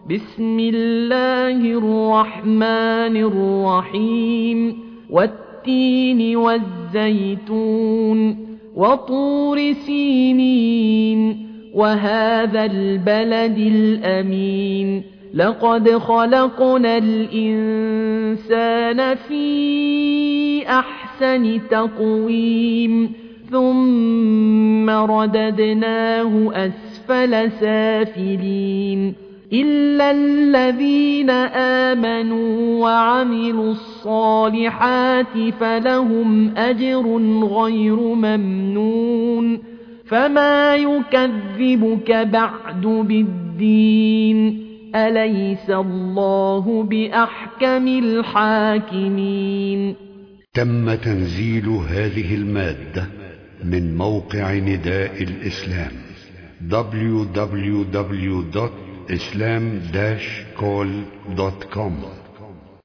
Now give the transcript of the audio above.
بسم الله الرحمن الرحيم والتين والزيتون وطور سينين وهذا البلد الأمين لقد خلقنا الإنسان في أحسن تقويم ثم رددناه أسفل سافلين إلا الذين آمنوا وعملوا الصالحات فلهم أجر غير ممنون فما يكذبك بعد بالدين أليس الله بأحكم الحاكمين. تم تنزيل هذه المادة من موقع نداء الإسلام www.islam-call.com